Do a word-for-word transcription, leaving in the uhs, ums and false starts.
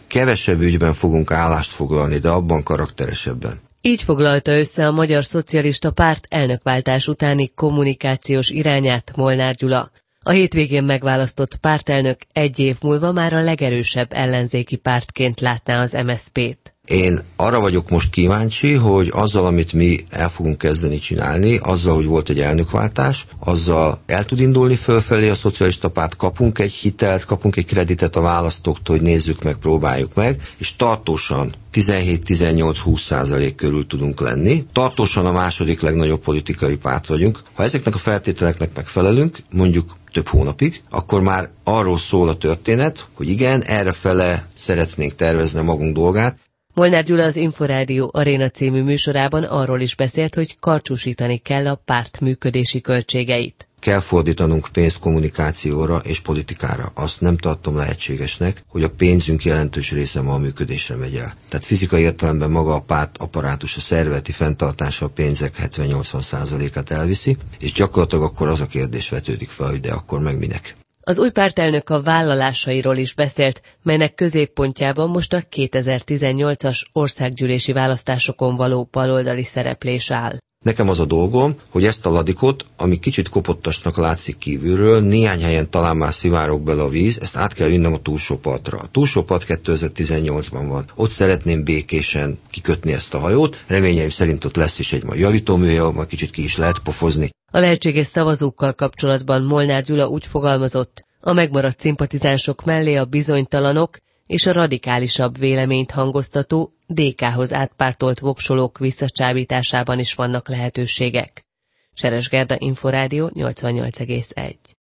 kevesebb ügyben fogunk állást foglalni, de abban karakteresebben. Így foglalta össze a Magyar Szocialista Párt elnökváltás utáni kommunikációs irányát Molnár Gyula. A hétvégén megválasztott pártelnök egy év múlva már a legerősebb ellenzéki pártként látná az em es zé pét. Én arra vagyok most kíváncsi, hogy azzal, amit mi el fogunk kezdeni csinálni, azzal, hogy volt egy elnökváltás, azzal el tud indulni fölfelé a szocialista párt, kapunk egy hitelt, kapunk egy kreditet a választóktól, hogy nézzük meg, próbáljuk meg, és tartósan tizenhét-tizennyolc-húsz százalék körül tudunk lenni. Tartósan a második legnagyobb politikai párt vagyunk. Ha ezeknek a feltételeknek megfelelünk, mondjuk több hónapig, akkor már arról szól a történet, hogy igen, errefele szeretnénk tervezni a magunk dolgát. Molnár Gyula az Inforádió Aréna című műsorában arról is beszélt, hogy karcsúsítani kell a párt működési költségeit. Kell fordítanunk pénzt kommunikációra és politikára. Azt nem tartom lehetségesnek, hogy a pénzünk jelentős része ma a működésre megy el. Tehát fizikai értelemben maga a párt apparátus, a szervezeti fenntartása a pénzek hetven-nyolcvan százalékát elviszi, és gyakorlatilag akkor az a kérdés vetődik fel, hogy de akkor meg minek. Az új pártelnök a vállalásairól is beszélt, melynek középpontjában most a kétezer-tizennyolcas országgyűlési választásokon való baloldali szereplés áll. Nekem az a dolgom, hogy ezt a ladikot, ami kicsit kopottasnak látszik kívülről, néhány helyen talán már szivárog bele a víz, ezt át kell vinnem a túlsó partra. A túlsó part kétezer-tizennyolcban van. Ott szeretném békésen kikötni ezt a hajót, reményeim szerint ott lesz is egy majd javítóműje, majd kicsit ki is lehet pofozni. A lehetséges szavazókkal kapcsolatban Molnár Gyula úgy fogalmazott, a megmaradt szimpatizánsok mellé a bizonytalanok és a radikálisabb véleményt hangoztató dé ká-hoz átpártolt voksolók visszacsábításában is vannak lehetőségek. Seres Gerda, Inforádió nyolcvannyolc egész egy.